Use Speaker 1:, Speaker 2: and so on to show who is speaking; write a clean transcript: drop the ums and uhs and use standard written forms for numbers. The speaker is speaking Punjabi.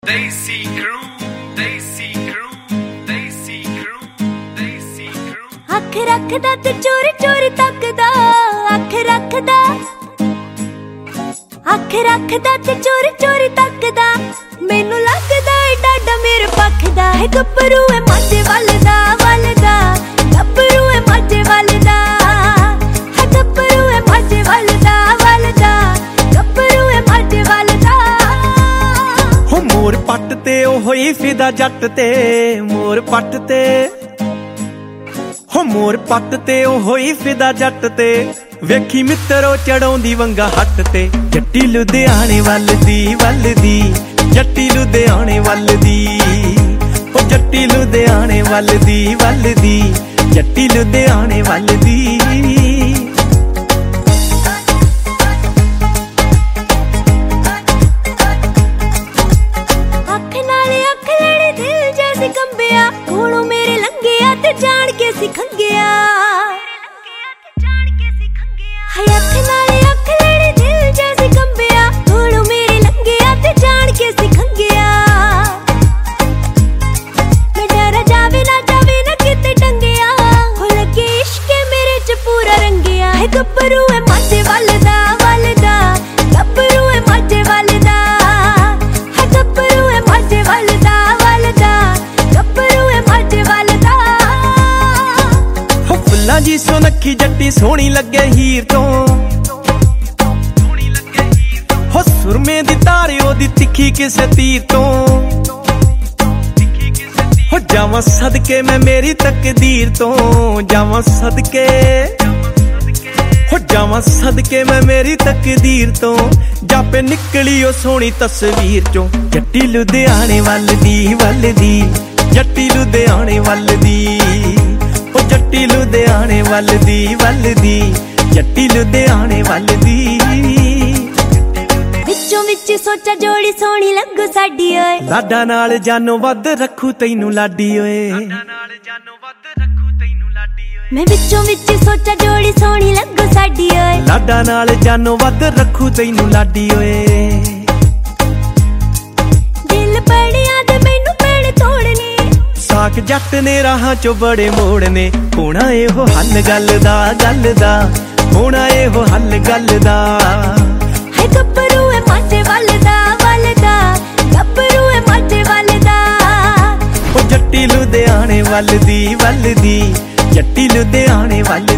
Speaker 1: Desi crew, Desi crew, Desi crew, Desi crew।
Speaker 2: ਅੱਖ ਰੱਖਦਾ ਤੇ ਚੋਰੀ ਚੋਰੀ ਤੱਕਦਾ, ਅੱਖ ਰੱਖਦਾ, ਅੱਖ ਰੱਖਦਾ ਤੇ ਚੋਰੀ ਚੋਰੀ ਤੱਕਦਾ। ਮੈਨੂੰ ਲੱਗਦਾ ਏ ਡਾਡਾ ਮੇਰੇ ਪੱਖ ਦਾ ਹੈ। ਗੱਭਰੂ ਏ ਮਾਝੇ ਵੱਲਦਾ ਵੱਲਦਾ, ਗੱਭਰੂ ਏ ਮਾਝੇ ਵੱਲਦਾ ਹੈ। ਗੱਭਰੂ ਏ ਮਾਝੇ ਵੱਲਦਾ ਵੱਲਦਾ, ਗੱਭਰੂ ਏ ਮਾਝੇ ਵੱਲਦਾ।
Speaker 3: ਹੋ ਮੋਰ ਪੱਟ ਤੇ ਉਹ ਹੋਈ ਫਿਦਾ ਜੱਟ ਤੇ, ਮੋਰ ਪੱਟ ਤੇ ਹੋ ਮੋਰ ਪੱਟ ਤੇ ਉਹ ਹੋਈ ਫਿਦਾ ਜੱਟ ਤੇ। ਵੇਖੀ ਮਿੱਤਰੋ ਚੜਾਉਂਦੀ ਵੰਗਾ ਹੱਟ ਤੇ। ਜੱਟੀ ਲੁਧਿਆਣੇ ਵੱਲਦੀ ਵੱਲਦੀ, ਜੱਟੀ ਲੁਧਿਆਣੇ ਵੱਲਦੀ, ਉਹ ਜੱਟੀ ਲੁਧਿਆਣੇ ਵੱਲਦੀ ਵੱਲਦੀ, ਜੱਟੀ ਲੁਧਿਆਣੇ ਵੱਲਦੀ।
Speaker 2: ਅੱਖ ਨਾਲ ਅੱਖ ਲੜੀ ਦਿਲ ਜੈਸੇ ਕੰਬਿਆ, ਕੋਲੋਂ ਮੇਰੇ ਲੰਘਿਆ ਤੇ ਜਾਣ ਕੇ ਸੀ ਖੰਗਿਆ। ਹਾਏ ਅੱਖ ਨਾਲ ਅੱਖ ਲੜੀ ਦਿਲ ਜੈਸੇ ਕੰਬਿਆ, ਕੋਲੋਂ ਮੇਰੇ ਲੰਘਿਆ ਤੇ ਜਾਣ ਕੇ ਸੀ ਖੰਗਿਆ। ਮੈਂ ਡਰ ਜਾਵੇ ਨਾ ਕਿਤੇ ਟੰਗਿਆ, ਹੋ ਲੱਗੇ ਇਸ਼ਕ ਮੇਰੇ ਚ ਪੂਰਾ ਰੰਗਿਆ। ਹੈ ਗੱਭਰੂ ਏ ਮਾਝੇ ਵੱਲਦਾ ਵੱਲਦਾ, ਗੱਭਰੂ ਏ ਮਾਝੇ ਵੱਲਦਾ ਹੈ। ਗੱਭਰੂ ਏ ਮਾਝੇ ਵੱਲਦਾ ਵੱਲਦਾ, ਗੱਭਰੂ ਏ ਮਾਝੇ ਵੱਲਦਾ।
Speaker 3: ਹੋ ਫੁੱਲਾਂ ਜੀ ਸੁਨੱਖੀ ਜੱਟੀ ਸੋਹਣੀ ਲੱਗੇ ਹੀਰ ਤੋਂ, ਹੋ ਸੁਰਮੇ ਦੀ ਤਾਰ ਉਹਦੀ ਤਿੱਖੀ ਕਿਸੇ ਤੀਰ ਤੋਂ। ਹੋ ਜਾਵਾਂ ਸਦਕੇ ਮੈਂ ਮੇਰੀ ਤਕਦੀਰ ਤੋਂ, ਜਾਵਾਂ ਸਦਕੇ, ਹੋ ਜਾਵਾਂ ਸਦਕੇ ਮੈਂ ਮੇਰੀ ਤਕਦੀਰ ਤੋਂ। ਜਾਪੇ ਨਿਕਲੀ ਉਹ ਸੋਹਣੀ ਤਸਵੀਰ ਚੋਂ। ਜੱਟੀ ਲੁਧਿਆਣੇ ਵੱਲਦੀ ਵੱਲਦੀ, ਜੱਟੀ ਲੁਧਿਆਣੇ ਵੱਲਦੀ, ਉਹ ਜੱਟੀ ਲੁਧਿਆਣੇ ਵੱਲਦੀ ਵੱਲਦੀ, ਜੱਟੀ ਲੁਧਿਆਣੇ ਵੱਲਦੀ।
Speaker 2: ਵਿੱਚੋਂ ਵਿੱਚ ਸੋਚਾ ਜੋੜੀ ਸੋਹਣੀ ਲੱਗੂ ਸਾਡੀ ਓਏ,
Speaker 3: ਲਾਡਾ ਨਾਲ ਜਾਨੋਂ ਵੱਧ ਰੱਖੂ ਤੈਨੂੰ ਲਾਡੀ ਓਏ।
Speaker 2: ਮੈਂ ਵਿੱਚੋਂ ਵਿੱਚ ਸੋਚਾ ਜੋੜੀ ਸੋਹਣੀ ਲੱਗੂ ਸਾਡੀ ਓਏ।
Speaker 3: ਲਾਡਾ ਨਾਲ ਜਾਨੋਂ ਵੱਧ ਰੱਖੂ ਤੈਨੂੰ ਲਾਡੀ ਓਏ।
Speaker 2: ਦਿਲ ਬੜਿਆਂ ਦੇ ਮੈਨੂੰ ਪੈਣੇ ਤੋੜਨੇ,
Speaker 3: ਸਾਕ ਜੱਟ ਨੇ ਰਾਹਾਂ ਚੋਂ ਬੜੇ ਮੋੜਨੇ। ਹੋਣਾ ਇਹੋ ਹੱਲ ਗੱਲ ਦਾ ਗੱਲ ਦਾ, ਹੋਣਾ ਇਹੋ ਹੱਲ ਗੱਲ ਦਾ।
Speaker 2: ਹੈ ਗੱਭਰੂ ਏ ਮਾਝੇ ਵੱਲਦਾ ਵੱਲਦਾ, ਗੱਭਰੂ ਏ ਮਾਝੇ ਵੱਲਦਾ।
Speaker 3: ਉਹ ਜੱਟੀ ਲੁਧਿਆਣੇ ਵੱਲਦੀ ਵੱਲਦੀ, ਜੱਟੀ ਲੁਧਿਆਣੇ ਵੱਲ